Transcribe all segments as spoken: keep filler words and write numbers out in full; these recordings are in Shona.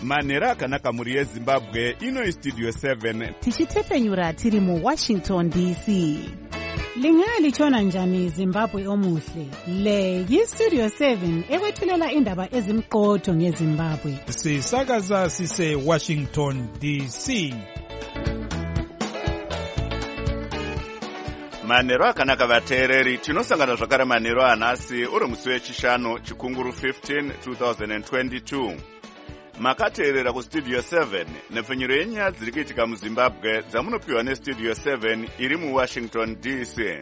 manhero akanaka mhuri yezimbabwe. Ino Studio seven tichitepfenyura tiri muWashington D C. Lingalitshona njani Zimbabwe omuhle? Le yiStudio seven ekwethulela indaba ezimqotho ngeZimbabwe. Sisakaza sise Washington D C. manhero akanaka vateereri. Tinosangana zvakare manhero anhasi uri musi wechishanu chikunguru fifteen twenty twenty-two. Makateerera kuStudio seven nepfenyuro yenyaya dziri kuitika muZimbabwe dzamunopiwa neStudio seven iri muWashington D C.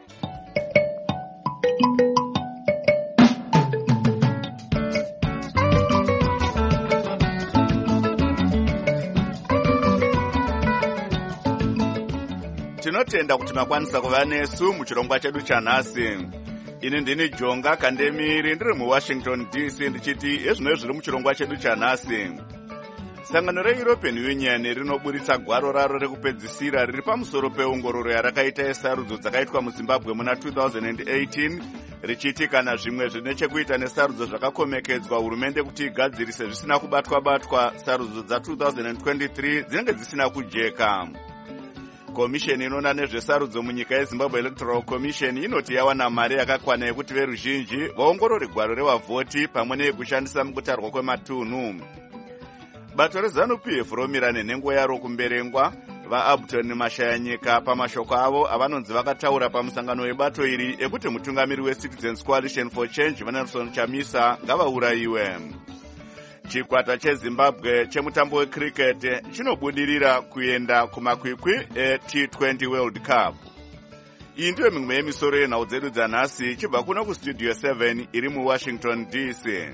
Tinotenda kuti makwanisa kuva nesu muchirongwa chedu chanhasi. Ini ndini Jonga Kandemiri ndiri muWashington D C ndichiti ezvino zviri muchirongwa chedu chanhasi. Sangano reEuropean Union rinoburitsa gwaro raro rekupedzisira riri pamusoro peungororo yarakaita yesarudzo dzakaitwa muZimbabwe muna two thousand eighteen richiti kana zvimwe zvine chekuita nesarudzo zvakakomekedzwa hurumende kuti igadzirise zvisina kubatwa-batwa sarudzo dza two thousand twenty-three dzinenge dzisina kujeka. Komisheni inoona nezvesarudzo munyika yeZimbabwe Electoral Commission inoti yawana mari yakakwana yekuti veruzhinji vaongorore gwaro revavhoti pamwe neyekushandisa mukutarwa kwematunhu. Bato reZANU-P F romira nenhengo yaro kumberengwa. VaAbton Mashayanyika pamashoko avo avanonzi vakataura pamusangano webato iri ekuti mutungamiri weCitizens Coalition for Change Vanelson Chamisa ngavaurayiwe. Chikwata cheZimbabwe chemutambo wecricket chinobudirira kuenda kumakwikwi eT twenty World Cup. Iyi ndiyo mimwe yemisoro yenhau dzedu dzanhasi chibva kuno kuStudio seven iri muWashington D C.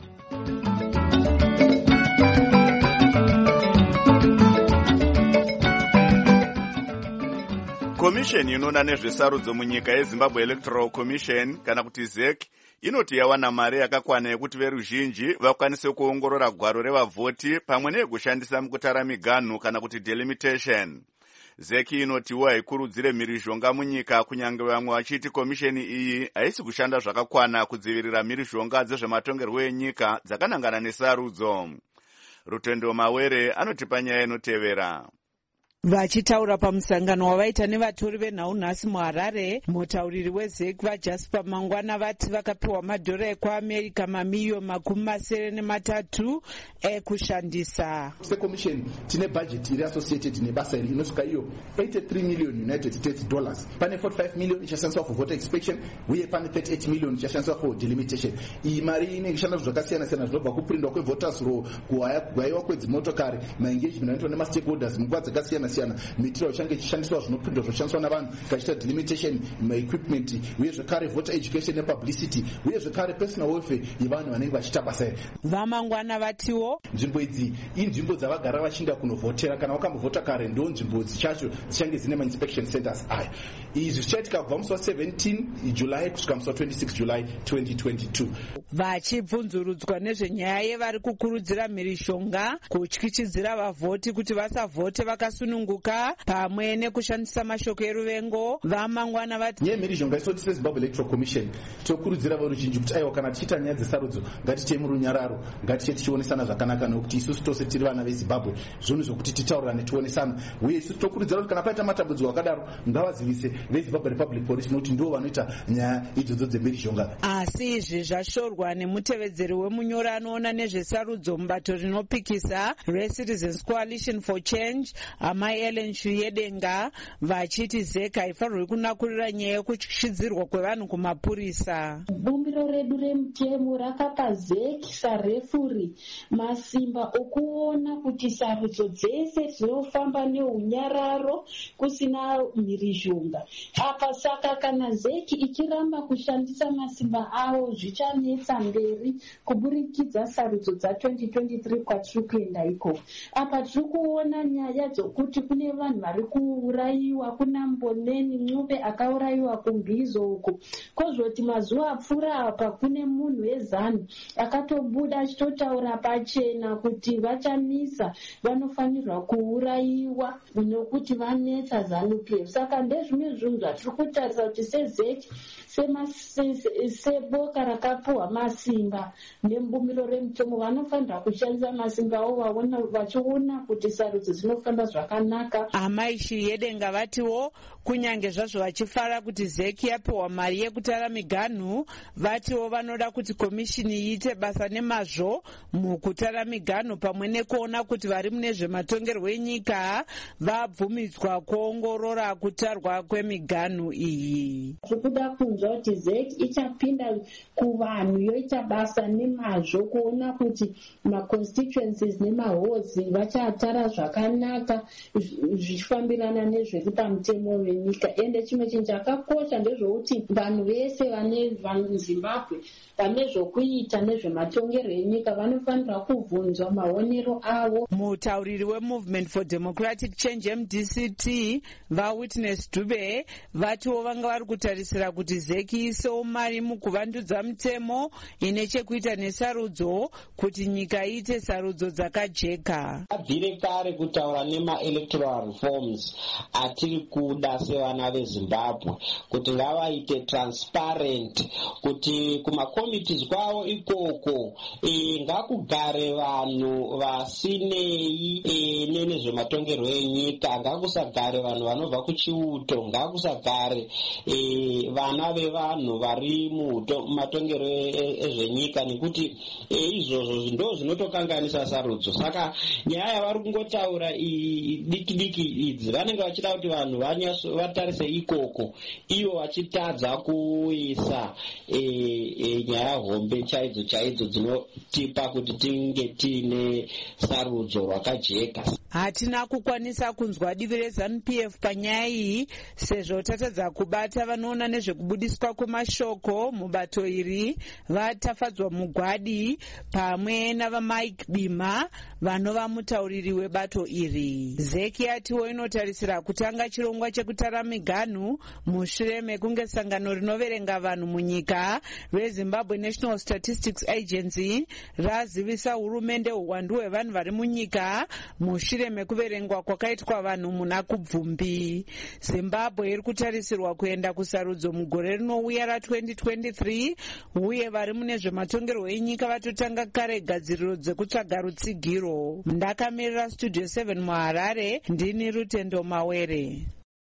Komisheni inoona nezvesarudzo munyika yeZimbabwe Electoral Commission kana kuti Z E C inoti yawana mari yakakwana yekuti veruzhinji vakwanise kuongorora gwaro revavhoti pamwe neyekushandisa mukutara miganhu kana kuti delimitation. Z E C inotiwo haikurudzire mhirizhonga munyika kunyange vamwe vachiti komisheni iyi haisi kushanda zvakakwana kudzivirira mhirizhonga dzezvematongerwo enyika dzakanangana nesarudzo. Rutendo Mawere anotipa nyaya inotevera. Vachitaura pamusangano wavaita nevatori venhau nhasi muHarare, mutauriri weZ E C vaJasper Mangwana vati vakapiwa madhora ekuAmerica mamiliyoni makumi masere nematatu ekushandisa. Secommission tine budget iri associated nebasa iri inosvika iyo eighty-three million United States dollars. Pane forty-five million ichashandiswa for voter inspection uye pane thirty-eight million ichashandiswa for delimitation. Iyi mari inenge ichishanda zvakasiyana siyana zvinobva kuprindwa kwevoters roll, kuhaiwa kwedzimotokari, maengagement anoitwa nemastakeholders munguva dzakasiyana siyana. Mitiro change ichishandiswa zvinoprindwa zvoshandiswa navanhu kachita delimitation, equipment uye zvekare voter education nepublicity uye zvekare personal welfare yevanhu vanenge vachita basa iri. Vamangwana vatiwo nzvimbo idzi inzvimbo dzavagara vachinda kunovhotera kana wakambovhota kare ndo nzvimbo dzichacho dzichange dzine ma-inspection centers aya. Izvi zvichaitika kubva musi wa seventeen July kusvika musi wa twenty-six July twenty twenty-two. Vachibvunzurudzwa nezvenyaya yevari kukurudzira mhirishonga kutyityidzira vavhoti kuti vasavhote vakasununguka pamwe nekushandisa mashoko eruvengo. Vamangwana vati nyaya mhirishonga isoti seZimbabwe Electoral Commission tokurudzira veruzhinji kuti aiwa kana tichiita nyaya dzesarudzo ngatiite murunyararo, ngatiche tichionesana zvakanaka nokuti isusu tose tiri vana veZimbabwe. Zvinhu zvokuti titaurirane tionesana uye isusu tokurudzira kuti kana paita matambudziko akadaro ngavazivise veZimbabwe Republic Police nokuti ndivo vanoita nyaya idzodzo dzemhirishonga. Asi izvi zvashorwa nemutevedzeri wemunyori anoona nezvesarudzo mubato rinopikisa reCitizens Coalition for Change Amai Ellen Shuyedenga vachiti Z E C haifanirwi kunakurira nyaya yekutyityidzirwa kwevanhu kumapurisa. Bumbiro redu remutemo rakapa Z E C sarefuri masimba okuona kuti sarudzo dzese dzinofamba neunyararo kusina mhirizhonga. Apa saka kana Z E C ichiramba kushandisa masimba avo zvichanetsa mberi kuburikidza sarudzo dza twenty twenty-three kwatiri kuenda ikoko. Apa tiri kuona nyaya dzokuti kuti kune vanhu vari kuurayiwa, kuna Mboneni Ncube akaurayiwa kuMbizo uko. Kozoti mazuva apfuura apa kune munhu weZANU akatobuda achitotaura pachena kuti vachamisa, vanofanirwa kuurayiwa nokuti vanetsa ZANU P F. Saka ndezvimwe zvinhu zvatiri kutarisa kuti sezeki seboka rakapuhwa masimba nembumiro remutemo vanofanira kushandisa masimba avo vaona vachiona kuti sarudzo dzinofamba zvakanaka. Amai Yedenga vatiwo kunyange zvazvo vachifara kuti zeki yapiwa mari yekutara miganhu, vatiwo vanoda kuti komishini iite basa nemazvo mukutara miganhu pamwe nekuona kuti vari mune zvematongerwo enyika vabvumidzwa kuongorora kutarwa kwemiganhu iyi. Tikuda kunzwa kuti zeki ichapinda kuvanhu yoita basa nemazvo kuona kuti maconstituencies nemahozi vachatara zvakanaka zvichifambirana nezviri pamutemo wenyika. Ende chimwe chinhu chakakosha ndezvekuti vanhu vese vane Zimbabwe vane zvokuita nezvematongerwo enyika vanofanira kubvunzwa maonero avo. Mutauriri weMovement for Democratic Change M D C T vaWitness Dube vatiwo vanga vari kutarisira kuti zeki isewo mari mukuvandudza mutemo ine chekuita nesarudzo kuti nyika iite sarudzo dzakajeka. Abvire kare kutaura nema-electoral reforms atiri kuda sevana veZimbabwe kuti ngavaite transparent, kuti kumakomitis kwavo ikoko e, ngakugare vanhu vasinei e, nenezvematongerwo enyika, ngakusagare vanhu vanobva kuchiuto, ngakusagare e, vana vevanhu vari mumatongerwo ezvenyika, nekuti e, izvozvo ndo zvinotokanganisa sarudzo. Saka nyaya yavari kungotaura diki diki idzi vanenge vachida kuti vanhu vatarise ikoko, ivo vachitadza kuisa e, e, nyaya hombe chaidzo chaidzo dzinotipa kuti tinge tiine sarudzo rwakajeka. Hatina kukwanisa kunzwa divi reZANU P F panyaya iyi sezvo tatadza kubata vanoona nezvekubudiswa kwemashoko mubato iri vatafadzwa mugwadi pamwe navaMike Bima vanova mutauriri webato iri. Zeki yatiwo inotarisira kutanga chirongwa chekutara miganhu mushure mekunge sangano rinoverenga vanhu munyika reZimbabwe National Statistics Agency razivisa hurumende uwandu hwevanhu vari munyika mushure mekuverengwa kwakaitwa vanhu muna kubvumbi. Zimbabwe iri kutarisirwa kuenda kusarudzo mugore rinouya ra-twenty twenty-three uye vari mune zvematongerwo enyika vatotanga kare gadziriro dzekutsvaga rutsigiro. Ndakamirira Studio seven muHarare, ndini Rutendo Mawere.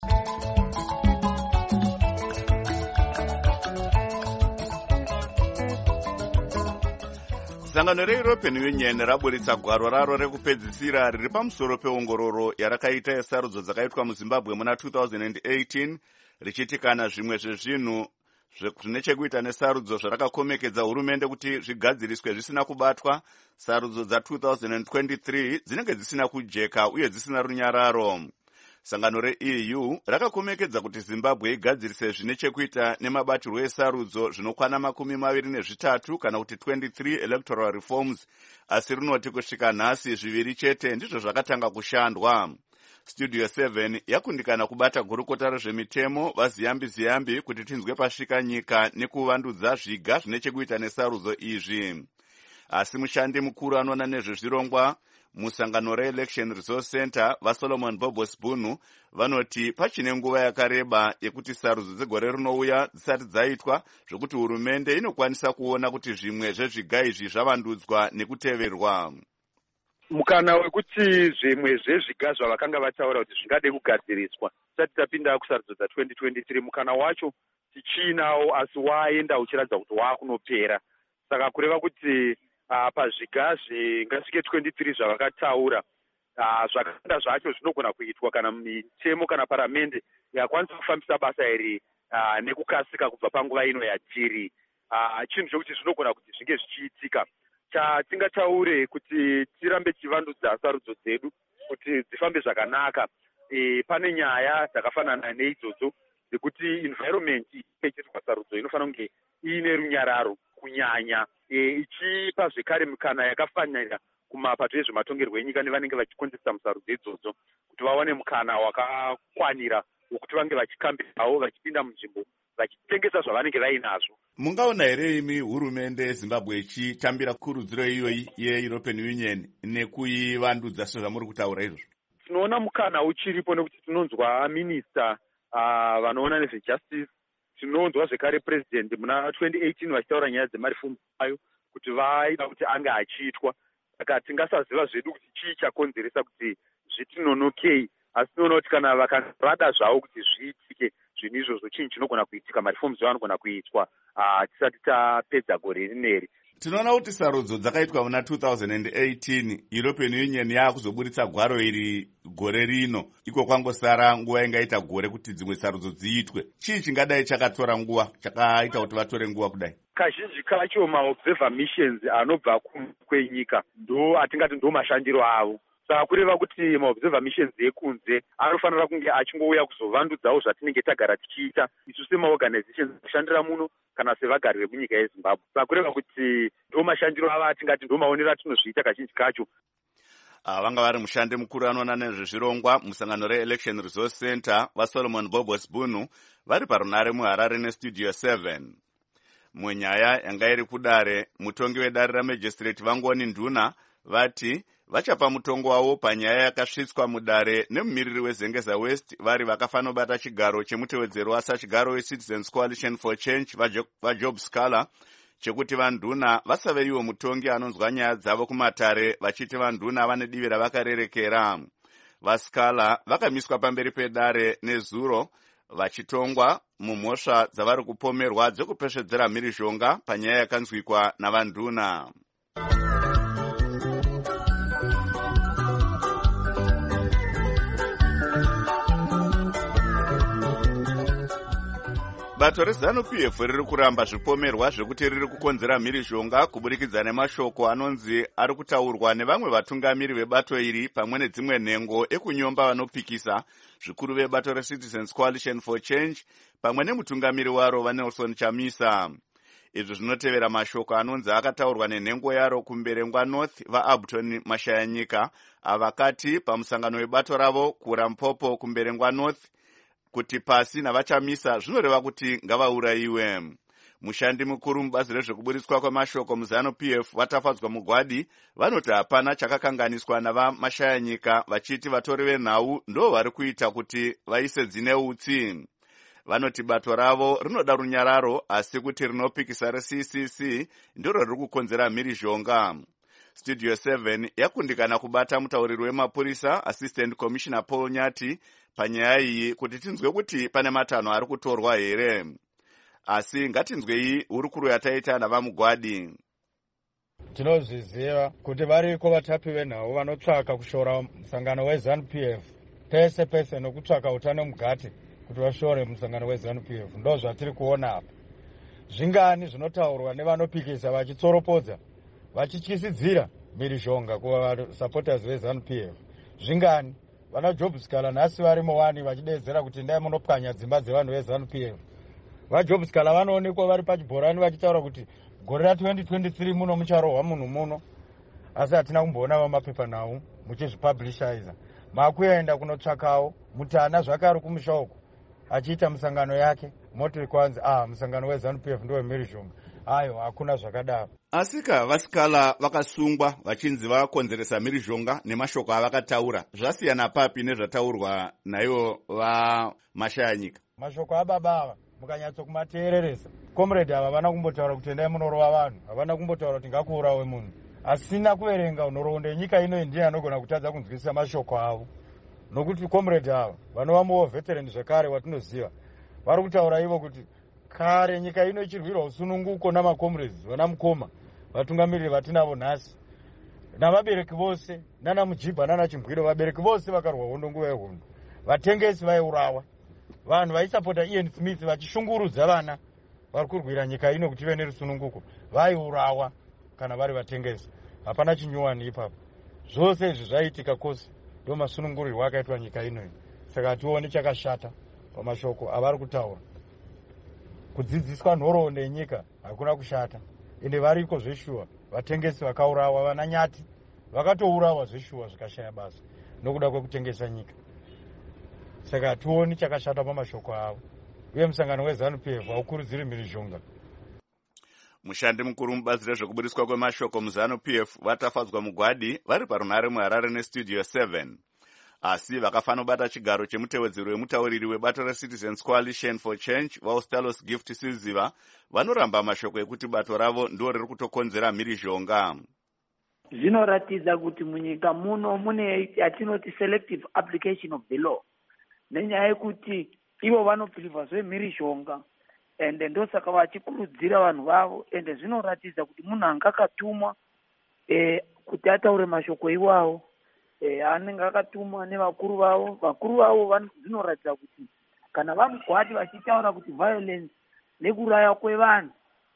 Sangano reEuropean Union raburitsa gwaro raro rekupedzisira riri pamusoro peongororo yarakaita yesarudzo dzakaitwa muZimbabwe muna two thousand eighteen richiti kana zvimwe zvezvinhu zvine chekuita nesarudzo zvarakakomekedza hurumende kuti zvigadziriswe zvisina kubatwa, sarudzo dza two thousand twenty-three dzinenge dzisina kujeka uye dzisina runyararo. Sangano reE U rakakomekedza kuti Zimbabwe igadzirise zvine chekuita nemabatirwo esarudzo zvinokwana makumi maviri nezvitatu kana kuti twenty-three electoral reforms, asi rinoti kusvika nhasi zviviri chete ndizvo zvakatanga kushandwa. Studio seven yakundikana kubata gurukota rezvemitemo vaZiyambi Ziyambi kuti tinzwe pasvika nyika nekuvandudza zviga zvine chekuita nesarudzo izvi. Asi mushandi mukuru anoona nezvezvirongwa musangano reElection Resource Center vaSolomon Bobos Bunu vanoti pachine nguva yakareba yekuti sarudzo dzegore rinouya dzisati dzaitwa zvokuti hurumende inokwanisa kuona kuti zvimwe zvezviga izvi zvavandudzwa nekuteverwa. Mukana wekuti zvimwe zvezviga zvavakanga vataura kuti zvingade kugadziriswa tisati tapinda kusarudzo dza twenty twenty-three, mukana wacho tichinawo asi waenda uchiratidza kuti waakunopera. Saka kureva kuti Uh, pazviga zvingasvike twenty-three zvavakataura uh, zvakawanda zvacho zvinogona kuitwa kana mitemo kana paramende yakwanisa kufambisa basa iri uh, nekukasika kubva panguva ino yatiri. Uh, chinhu chokuti zvinogona kuti zvinge zvichiitika. Chatingataure kuti tirambe tichivandudza sarudzo dzedu kuti dzifambe zvakanaka. E, pane nyaya dzakafanana neidzodzo dzekuti environment ichiitwa sarudzo inofanira kunge iine runyararo kunyanya e, ichipa zvekare mikana yakafanira kumapato ezvematongerwo enyika nevanenge vachikonzesa musarudzo idzodzo kuti vawane mukana wakakwanira wekuti vange vachikambirawo vachipinda munzvimbo vachitengesa zvavanenge vainazvo. Mungaona here imi hurumende yeZimbabwe ichitambira kurudziro iyoyi yeEuropean Union nekuivandudza sezvamuri kutaura izvozvo? Tinoona mukana uchiripo nekuti tinonzwa minista uh, vanoona nezvejustice, tinonzwa zvekare president muna twenty eighteen vachitaura nyaya dzemarifomu ayo kuti vaida kuti ange achiitwa. Saka tingasaziva zvedu kuti chii chakonzeresa kuti zvitinonokei, asi tinoona kuti kana vakarada zvavo kuti zviitike zvinhu izvozvo chinhu chinogona kuitika, marifomu anogona kuitwa uh, tisati tapedza gore rineri. Tinoona kuti sarudzo dzakaitwa muna two thousand eighteen European Union yakuzoburitsa gwaro iri gore rino, iko kwangosara nguva ingaita gore kuti dzimwe sarudzo dziitwe. Chii chingadai chakatora nguva, chakaita kuti vatore nguva kudai? Kazhinji kacho maobserver missions anobva kwenyika ndo atingati ndo mashandiro avo. Saka kureva kuti maobserver missions ekunze anofanira kunge achingouya kuzovandudzawo zvatinenge tagara tichiita isu semaorganizations kushandira muno kana sevagari vemunyika yeZimbabwe. Saka kureva kuti ndo mashandiro ava atingati ndo maonero atinozviita kazhinji kacho. Vanga vari mushandi mukuru anoona nezvezvirongwa musangano reElection Resource Center vaSolomon Bobos Bunu vari parunare muHarare nestudio seven. Munyaya yanga iri kudare, mutongi wedare ramagistrate Vangoni Nduna vati vachapa mutongo wavo panyaya yakasvitswa mudare nemumiriri weZengeza West vari vakafanobata chigaro chemutevedzero wasachigaro weCitizens Coalition for Change vaJob Scala chekuti vanduna vasave iwo mutongi anonzwa nyaya dzavo kumatare vachiti vanduna vane divi ravakarerekera. VaScala vakamiswa pamberi pedare nezuro vachitongwa mumhosva dzavari kupomerwa dzekupesvedzera mhirizhonga panyaya yakanzwikwa navanduna. Bato reZanu-P F riri kuramba zvipomerwa zvekuti riri kukonzera mhirizhonga kuburikidza nemashoko anonzi ari kutaurwa nevamwe vatungamiri vebato iri pamwe nedzimwe nhengo ekunyomba vanopikisa zvikuru vebato reCitizens Coalition for Change pamwe nemutungamiri waro vaNelson Chamisa. Izvi zvinotevera mashoko anonzi akataurwa nenhengo yaro kumberengwa North vaAbton Mashayanyika avakati pamusangano webato ravo kuRampopo kumberengwa North kuti pasi navachamisa zvinoreva kuti ngavaurayiwe. Mushandi mukuru mubazi rezvekuburitswa kwemashoko muZanu-P F vatafadzwa mugwadi vanoti hapana chakakanganiswa navamashayanyika vachiti vatori venhau ndo vari kuita kuti vaise dzine utsi. Vanoti bato ravo rinoda runyararo asi kuti rinopikisa reC C C ndiro riri kukonzera mhirizhonga. Studio seven yakundikana kubata mutauriri wemapurisa Assistant Commissioner Paul Nyati panyaya iyi kuti tinzwe kuti pane matanho ari kutorwa here. Asi ngatinzwei hurukuro yataita navamugwadi. Tinozviziva kuti variko vatapi venhau vanotsvaka kushora musangano weZanu-P F pese pese nokutsvaka utano mugati kuti vashore musangano weZanu-P F. Ndo zvatiri kuona apa. Zvingani zvinotaurwa nevanopikisa vachitsoropodza vachichisidzira mhirizhonga kuva supporters veZanu-P F. Zvingani vana Job Scala nhasi varimo wani vachidedzera kuti ndai munopwanya dzimba dzevanhu veZanu-P F. VaJob Scala vanoonekwa vari pachibhorani vachitaura kuti gore ra twenty twenty-three muno mucharohwa munhu muno, asi hatina kumboona vamapepa nhau muchizvipublishiza. Makuenda kunotsvakawo mutana zvakare kumusha uko achiita musangano yake moti kwanzi ah musangano weZanu-P F ndiwo mhirizhonga. Ayo hakuna zvakadaro. Asika vaScala vakasungwa vachinzi vakonzeresa mhirizhonga nemashoko avakataura zvasiyana papi nezvataurwa naivo vaMashayanyika? Mashoko ababa ava mukanyatso kumateereresa, comrade ava havana kumbotaura kuti endai munorova vanhu, havana kumbotaura kuti ngakuurawe munhu. Asina kuverenga nhoroondo yenyika ino ndiye anogona kutadza kunzwisisa mashoko avo. Nokuti comrade ava vanova veteran zvakare watinoziva vari kutaura ivo kuti kare nyika ino ichirwirwa usununguko namacomrades vana mukoma vatungamiriri vatinavo nhasi navabereki vose nana Mujibha nana Chimbwiro. Vabereki vose vakarwa hondo nguva yehondo, vatengesi vaiurawa, vanhu vaisapota Ian Smith vachishungurudza vana vari kurwira nyika ino kuti ive nerusununguko vaiurawa kana vari vatengesi. Hapana chinyuwani ipapo. Zvose izvi zvaitika kose ndo masunungurirwo akaitwa nyika ino. Saka hationi chakashata pamashoko avari kutaura. Kudzidziswa nhoroondo yenyika hakuna kushata, ende variko zveshuwa vatengesi vakaurawa, vana Nyati vakatourawa zveshuwa zvikashaya basa nokuda kwekutengesa nyika. Saka hationi chakashata pamashoko avo, uye musangano weZANU P F haukurudziri mhirizhonga. Mushandi mukuru mubazi rezvekuburiswa kwemashoko muZANU P F vatafadzwa mugwadi vari parunare muHarare nestudio seven. Asi vakafana kubata chigaro chemutevedzeri wemutauriri webato reCitizens Coalition for Change Vaustalos Gift Siziva vanoramba mashoko ekuti bato ravo ndo riri kutokonzera mhirizhonga. Zvinoratidza kuti munyika muno mune yatinoti selective application of the law. Nenyaya yekuti ivo vanopfirwa zvemhirizhonga ende ndosaka vachikurudzira vanhu vavo, ende zvinoratidza kuti munhu anga akatumwa eh, kuti ataure mashoko iwawo eh, anenge akatumwa nevakuru vavo. Vakuru vavo zvinoratidza kuti kana vamugwadi vachitaura kuti violence nekuraya kwevanhu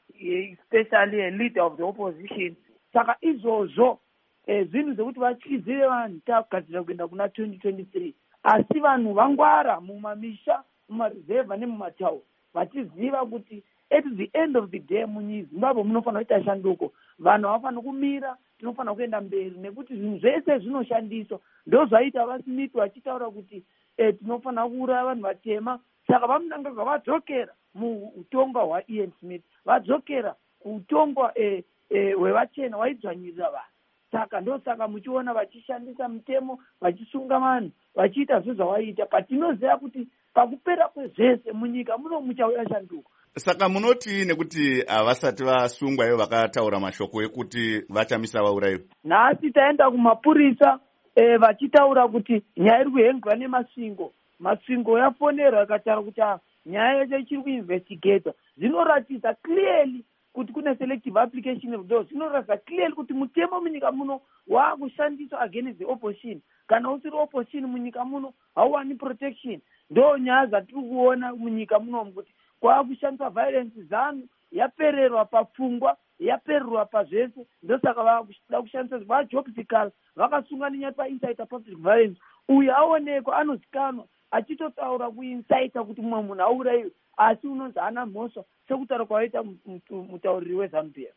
especially a leader of the opposition, saka izvozvo eh, zvinhu zvekuti vatyizire vanhu takugadzira kuenda kuna twenty twenty-three. Asi vanhu vangwara mumamisha, mumareserva nemumatauni vachiziva kuti at the end of the day muZimbabwe munofanira kuita shanduko. Vanhu havafana kumira, tinofanira kuenda mberi nekuti zvinhu zvese zvinoshandiswa. Ndo zvaita vaSmith vachitaura kuti eh, tinofanira kuuraya vanhu vatema. Saka vamunanga vadzokera muutonga hwaIan Smith, vadzokera kuutonga eh, eh, hwevachena waidzvanyirira vanhu. Saka ndo saka muchiona vachishandisa mutemo, vachisunga vanhu, vachiita zvezvawaita. Patinoziva kuti pakupera kwezvese munyika muno muchauya shanduko. Saka munoti nekuti havasati vasungwa ivo vakataura mashoko ekuti vachamisa vaurayiwa. Nhasi taenda kumapurisa e, vachitaura kuti nyaya iri kuhengwa nemasvingo. Masvingo yafonerwa ikataura kuti nyaya yacho ichiri kuinvestigata. Zvinoratidza clearly kuti kune selective application of law. Zvinoratidza clearly kuti mutemo munyika muno waakushandiswa against the opposition. Kana usiri opposition munyika muno hauwani protection. Ndo nyaya dzatiri kuona munyika muno kuti kwakushandiswa violence. ZANU yapererwa papfungwa, yapererwa pazvese. Ndosaka vakuda kushandisa vajobsikal vakasunga nenyaya painsider public violence. Uyu aonekwa anozikanwa achitotaura kuinsider kuti mumwe munhu aurayiwe, asi unonzi hana mhosva sekutaura kwaita mutauriri weZANU P F.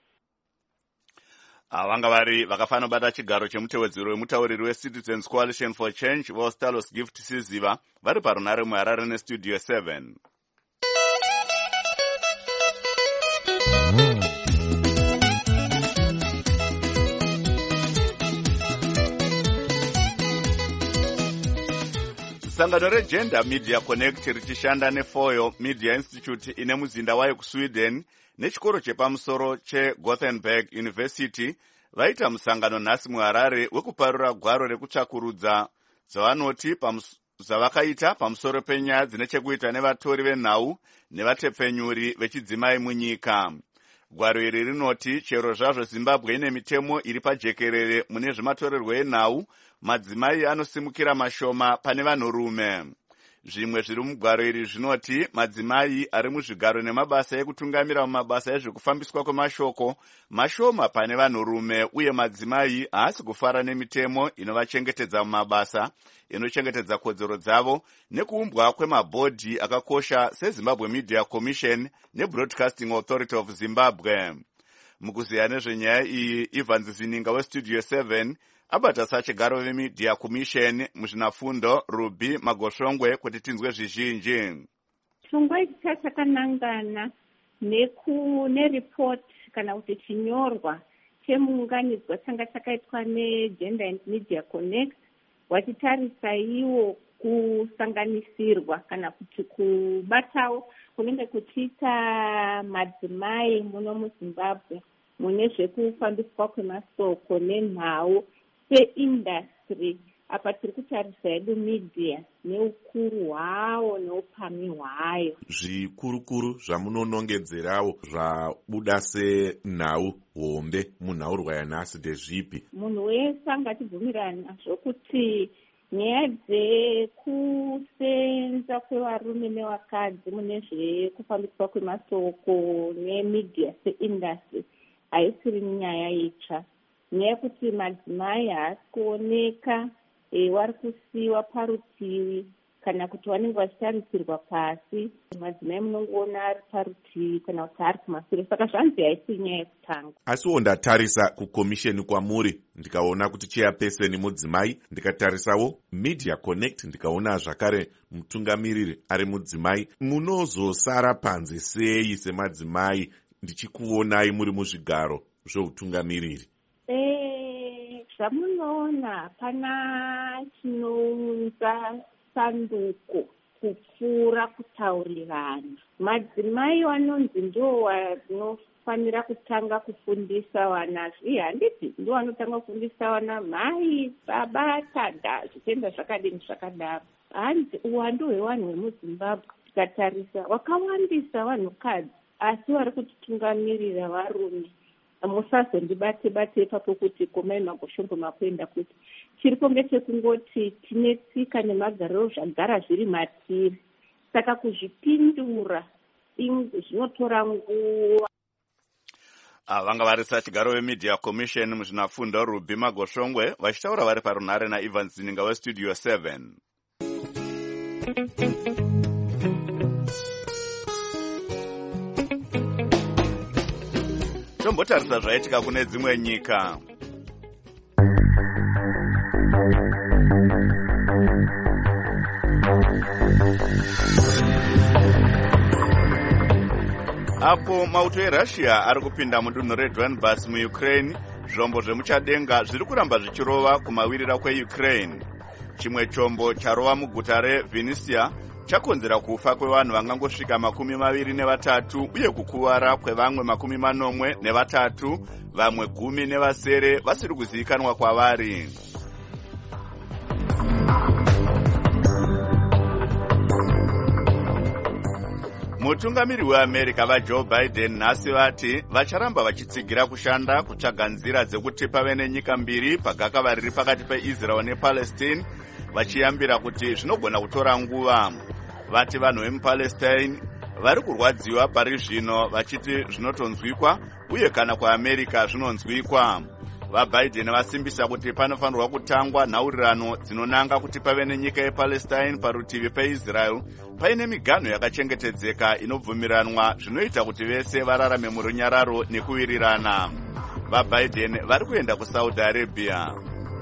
Vanga vari vakafana bata chigaro chemutevedzeri wemutauriri weCitizens Coalition for Change Vaustalos Gift Siziva vari parunare muHarare nestudio seven. Sangano reGender Media Connect richishanda neFoyo Media Institute ine muzinda wayo kuSweden nechikoro chepamusoro cheGothenburg University vaita musangano nhasi muHarare wekuparura gwaro rekutsvakurudza dzavanoti zvavakaita pamusoro penyaya dzine chekuita nevatori venhau nevatepfenyuri vechidzimai munyika. Gwaro iri rinoti chero zvazvo Zimbabwe ine mitemo iri pajekerere mune zvematorerwo enhau, madzimai anosimukira mashoma pane vanhurume. Zvimwe zviri mugwaro iri zvinoti madzimai ari muzvigaro nemabasa ekutungamira mumabasa ezvekufambiswa kwemashoko mashoma pane vanhurume, uye madzimai haasi kufara nemitemo inovachengetedza mumabasa, inochengetedza kodzero dzavo nekuumbwa kwemabhodhi akakosha seZimbabwe Media Commission neBroadcasting Authority of Zimbabwe. Mukuziya nezvenyaya iyi, Ivan Zininga westudio seven abata sachigaro veMedia Commission muzvinafundo Ruby Magoshongwe kuti tinzwe zvizhinji. Chongwa ichi chakanangana nereport kana kuti chinyorwa chemuunganidzwa changa chakaitwa neGender and Media Connect wachitarisa iwo kusanganisirwa kana kuti kubatawo kunenge kuchiita madzimai muno muZimbabwe mune zvekufambiswa kwemasoko nenhau seindustry. Apa tiri kutarisa yedu media neukuru hwawo neupamhi hwayo. Zvikurukuru zvamunonongedzerawo zvabuda senhau hombe munhaurwa yanhasi ndezvipi? Munhu wese angatibvumirana nazvo kuti nyaya dzekusenza kwevarume nevakadzi mune zvekufambiswa kwemasoko nemedia seindustry haisiri nyaya itsva. Nyaya yekuti madzimai haasi kuoneka, e, wari kusiyiwa parutivi kana kuti vanenge vachitarisirwa pasi. Madzimai munongoona ari parutivi kana kuti ari kumashure, saka zvanzi haisi nyaya yekutanga. Asiwo ndatarisa kukomisheni kwamuri ndikaona kuti chairperson mudzimai, ndikatarisawo Media Connect ndikaona zvakare mutungamiriri ari mudzimai. Munozosara panze sei semadzimai ndichikuonai muri muzvigaro zveutungamiriri? Eh, zvamunoona pana chinounza sanduko kupfuura kutaurirana. Madzimai vanonzi ndo vanofanira kutanga kufundisa vana. Zvi handiti ndo vanotanga kufundisa vana mai, baba, tada, zvitenda zvakadini zvakadaro. Hanzi uwandu hwevanhu vemuZimbabwe tikatarisa wakawandisa vanhukadzi, asi vari kutitungamirira varume. Musazondibate bate ipapo kuti komai magoshombo makuenda kuti chiripo ngechekungoti tine tsika nemagariro zvagara zviri matiri, saka kuzvipindura zvinotora nguva. Vanga varisa chigaro veMedia Commission muzvinafundo Ruby Magoshongwe vachitaura vari parunhare naEvans Zininga weStudio seven. Tombotarisa zvaitika kune dzimwe nyika. Apo mauto eRussia ari kupinda mudunhu reDonbas muUkraine, zvombo zvemuchadenga zviri kuramba zvichirova kumawirira kweUkraine. Chimwe chombo charova muguta reVinnytsia chakonzera kufa kwevanhu vangangosvika makumi maviri nevatatu uye kukuvara kwevamwe makumi manomwe nevatatu, vamwe gumi nevasere vasiri kuzivikanwa kwavari. Mutungamiri weAmerica vaJoe Biden nhasi vati vacharamba vachitsigira kushanda kutsvaga nzira dzekuti pave nenyika mbiri pagakava riri pakati peIsrael nePalestine, vachiyambira kuti zvinogona kutora nguva. Vati vanhu vemuPalestine vari kurwadziwa pari zvino vachiti zvinotonzwikwa uye kana kwaAmerica zvinonzwikwa. VaBiden vasimbisa kuti panofanirwa kutangwa nhaurirano dzinonanga kuti pave nenyika yePalestine parutivi peIsrael paine miganho yakachengetedzeka inobvumiranwa zvinoita kuti vese vararame murunyararo nekuwirirana. VaBiden vari kuenda kuSaudi Arabia.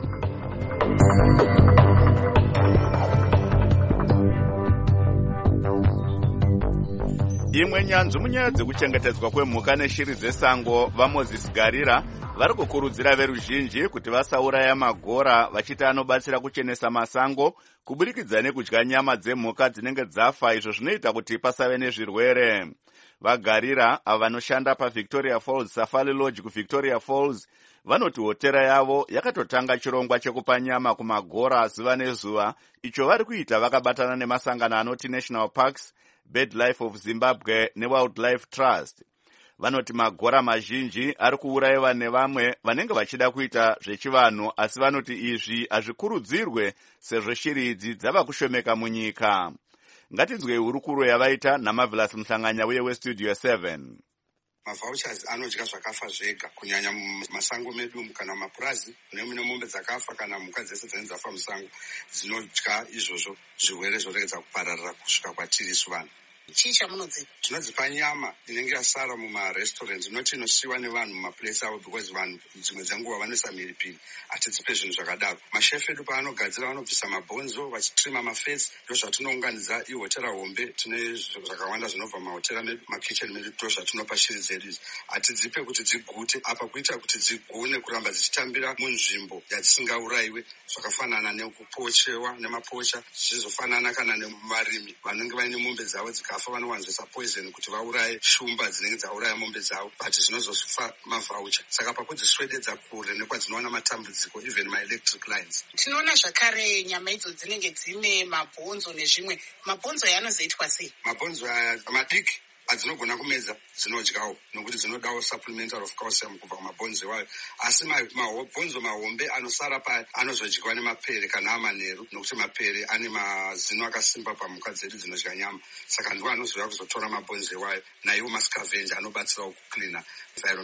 Imwe nyanzvi munyaya dzekuchengetedzwa kwemhuka neshiri dzesango vaMoses Garira vari kukurudzira veruzhinji kuti vasauraya magora vachiti anobatsira kuchenesa masango kuburikidza nekudya nyama dzemhuka dzinenge dzafa, izvo zvinoita kuti pasave nezvirwere. VaGarira ava vanoshanda paVictoria Falls Safari Lodge kuVictoria Falls vanoti hotera yavo yakatotanga chirongwa chekupa nyama kumagora zuva nezuva, icho vari kuita vakabatana nemasangano anoti National Parks, BirdLife of Zimbabwe neWildlife Trust. Vanoti magora mazhinji ari kuurayiwa nevamwe vanenge vachida kuita zvechivanhu, asi vanoti izvi hazvikurudzirwe sezvo shiri idzi dzava kushomeka munyika. Ngatinzwe hurukuro yavaita naMarvelous Mhlanganya uye weStudio seven. Mavouchers anodya zvakafa zvega kunyanya mumasango medu kana mapurazi nemune mombe dzakafa kana mhuka dzese dzinenge dzafa musango dzinodya izvozvo zvirwere zvoregedza kupararira kusvika kwatiri isu vanhu. Chii chamunodzipa? Tinodzipa nyama inenge yasara mumarestaurant inoti inosiyiwa nevanhu mumapuresi avo because vanhu dzimwe dzenguva vanoisa mhiripiri, hatidzipe zvinhu zvakadaro. Mashefu edu paanogadzira vanobvisa mabhonzo vachitrima mafesi, ndo zvatinounganidza ihotera hombe. Tine zvakawanda zvinobva mahotera medu, makicheni medu, ndo zvatinopa shiri dzedu idzi. Hatidzipe kuti dzigute apa kuita kuti dzigone kuramba dzichitambira munzvimbo yadzisingaurayiwe, zvakafanana nekupochewa nemapocha, zvichizofanana kana nemarimi vanenge vaine mombe dzavo dzikafa vanowanzisa poison kuti vauraye shumba dzinenge dzauraya mombe dzavo, but zvinozofa mavhaucha. Saka pakudziswededza kure nekwadzinowana matambudziko, even maelectric lines. Tinoona zvakare nyama idzo dzinenge dzine mabhonzo nezvimwe. Mabhonzo aya anozoitwa sei? Mabhonzo aya madiki adzinogona kumedza dzinodyawo nokuti dzinodawo supplementary of calcium kubva kumabhonzo iwayo, asi mabhonzo mahombe anosara paya anozodyiwa nemapere kana amanheru, nokuti mapere ane mazino akasimba pamhuka dzedu dzinodya nyama, saka ndiwo anozouya kuzotora mabhonzo iwayo, naiwo mascavenger anobatsirawo kucleana environment.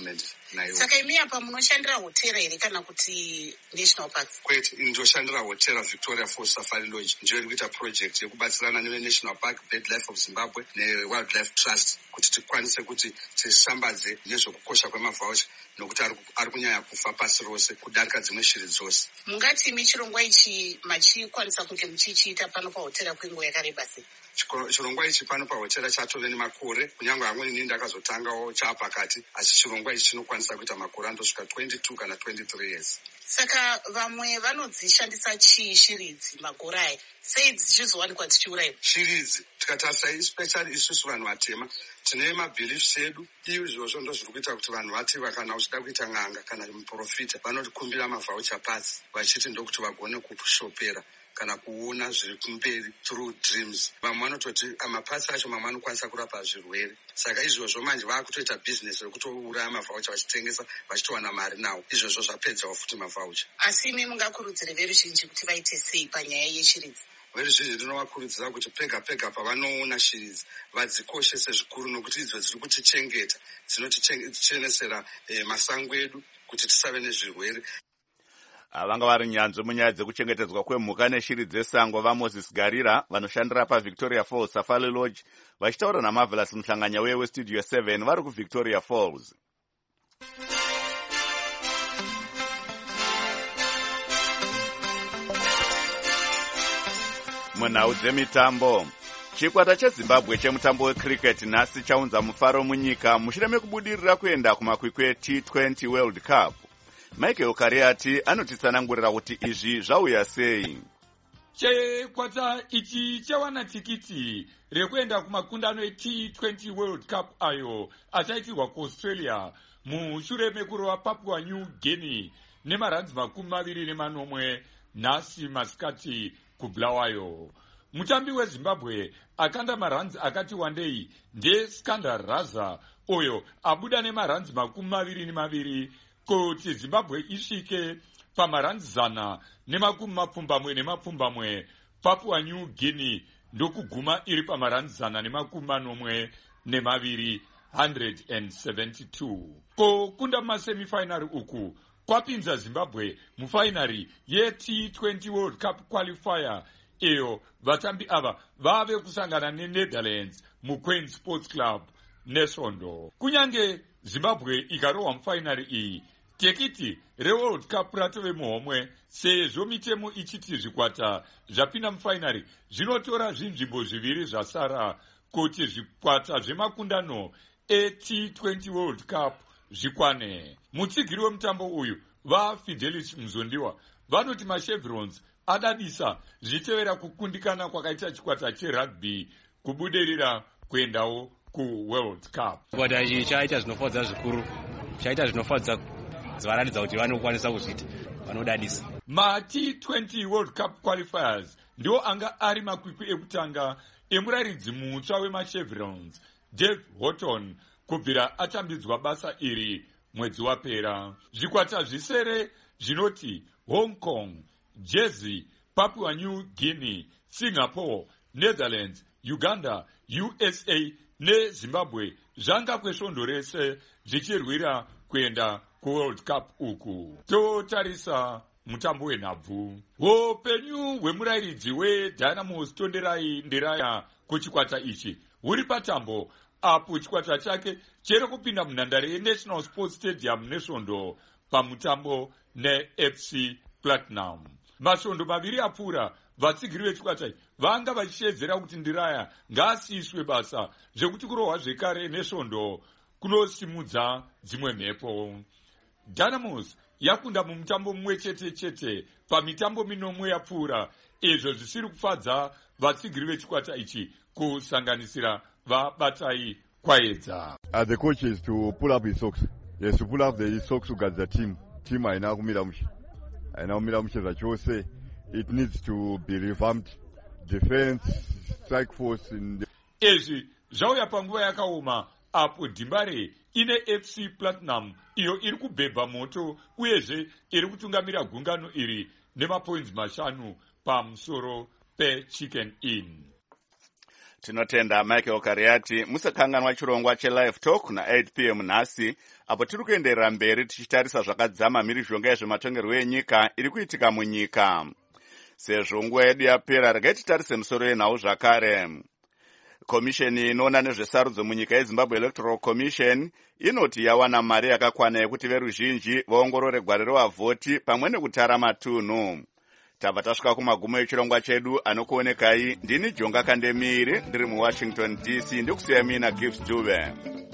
Nairobi. Saka imi apa munoshandira hotera here kana kuti national parks? Kwete, ndoshandira hotera Victoria Falls Safari Lodge. Ndiyo iri kuita project yekubatsirana neNational Park, BirdLife of Zimbabwe neWildlife Trust kuti tikwanise kuti tisambadze nezvekukosha kwemavhaucha nokuti ari kunyanya kufa pasi rose kudarika dzimwe shiri dzose. Mungati imi chirongwa ichi machikwanisa kunge muchichiita pano pahotera kwenguva yakareba sei? Chirongwa ichi pano pahotera chatove nemakore, kunyange amweni ini ndakazotangawo chaapakati, asi chirongwa ichi chinokwanisa kuita makore andosvika twenty-two kana twenty-three years. Saka vamwe vanodzishandisa chii shiri idzi magore aya, sei dzichizowanikwa dzichiuraiwa? Shiri idzi tikatarisa especially isusu vanhu vatema tine mabheliefs edu, izvozvo ndo zviri kuita kuti vanhu vati kana uchida kuita n'anga kana muprofita vanotikumbira mavhaucha pasi vachiti ndokuti vagone kushopera kana kuona zviri kumberi through dreams. Vamwe vanototi mapasi acho mamwe anokwanisa kurapa zvirwere, saka izvozvo manje vakutoita business rekutouraya mavhaucha vachitengesa vachitowana mari nawo. Izvozvo zvapedzawo futi mavhaucha. Asi imi mungakurudzire veruzhinji kuti vaite sei panyaya yeshiri idzi? Veruzhinji ndinovakurudzira kuti pega pega pavanoona shiri idzi vadzikoshese zvikuru, nokuti idzo dziri kutichengeta, dzinotichenesera eh, masango edu kuti tisave nezvirwere. Vanga vari nyanzvi munyaya dzekuchengetedzwa kwemhuka neshiri dzesango vaMoses Garira vanoshandira paVictoria Falls Safari Lodge vachitaura naMarvelous Muhlanganya weStudio seven vari kuVictoria Falls. Munhau dzemitambo, chikwata cheZimbabwe chemutambo wecricket nhasi chaunza mufaro munyika mushure mekubudirira kuenda kumakwikwi eT twenty World Cup. Michael Kariati anotitsanangurira kuti izvi zvauya sei. Chikwata ichi chawana tikiti rekuenda kumakundano eT twenty World Cup ayo achaitirwa kuAustralia mushure mekurova Papua New Guinea nemaranzi makumi maviri nemanomwe nhasi masikati kuBulawayo. Mutambi weZimbabwe akanda maranzi akati wandei ndeSkandar Raza oyo abuda nemaranzi makumi maviri nemaviri kuti Zimbabwe isvike pamaranzi zana nemakumi mapfumbamwe nemapfumbamwe. Papua New Guinea ndokuguma iri pamaranzi zana nemakumi manomwe nemaviri one hundred seventy-two. Kokunda mumasemifinari uku kwapinza Zimbabwe mufainari yeT twenty World Cup qualifier iyo vatambi ava vave kusangana neNetherlands muQueen Sports Club neSondo. Kunyange Zimbabwe ikarohwa mufainari iyi, tekiti reWorld Cup ratove muhomwe sezvo mitemo ichiti zvikwata zvapinda mufainari zvinotora zvinzvimbo zviviri zvasara kuti zvikwata zvemakundano eT twenty World Cup zvikwane. Mutsigiri wemutambo uyu vaFidelis Mzondiwa vanoti machevrons adadisa zvichitevera kukundikana kwakaita chikwata cherugby kubudirira kuendawo kuWorld Cup. Chikwata ichi chaita zvinofadza zvikuru, chaita zvinofadza varatidza kuti vanokwanisa kuzviita, vanodadisa. MaT twenty World Cup qualifiers ndiwo anga ari makwikwi ekutanga emuraridzi mutsva wemachevrons Dave Horton kubvira atambidzwa basa iri mwedzi wapera. Zvikwata zvisere zvinoti Hong Kong, Jersey, Papua New Guinea, Singapore, Netherlands, Uganda, U S A neZimbabwe zvanga kwesvondo rese zvichirwira kuenda kuWorld Cup uku. Totarisa mutambo wenhabvu. Upenyu hwemurayiridzi weDynamos Tonderai Nderaya kuchikwata ichi huri patambo apo chikwata chake chiri kupinda munhandare yeNational Sports Stadium neSondo pamutambo neF C Platinum. Masvondo maviri apfuura vatsigiri vechikwata vanga vachishedzera kuti Ndiraya ngaasiyiswe basa zvekuti kurohwa zvekare neSondo kunosimudza dzimwe mhepo. Dynamos yakunda mumutambo mumwe chete chete pamitambo minomwe yapfuura, izvo zvisiri kufadza vatsigiri vechikwata ichi kusanganisira vabatai kwaedza. Uh, the coach is to pull up his socks. Yes, to pull up the, his socks to get the team. Team haina kumira mushe. Haina kumira mushe zvachose. It needs to be revamped. Defense, strike force in the... Ezvi zvauya panguva yakaoma apo Dhimbare ine F C Platinum iyo iri kubhebha moto uyezve iri kutungamira gungano iri nemapoints mashanu pamusoro peChicken Inn. Tinotenda Michael Kariati. Musakanganwa chirongwa chelive talk na eight p m nhasi, apo tiri kuenderera mberi tichitarisa zvakadzama mhirizhonga yezvematongerwo enyika iri kuitika munyika. Sezvo nguva yedu yapera, regai titarise musoro yenhau zvakare. Komisheni inoona nezvesarudzo munyika yeZimbabwe Electoral Commission inoti yawana mari yakakwana yekuti veruzhinji vaongorore gwaro revavhoti pamwe nekutara matunhu. Tabva tasvika kumagumo echirongwa chedu. Anokuonekai ndini Jonga Kandemiri ndiri muWashington D C, ndikusiya mina Gibbs Dube.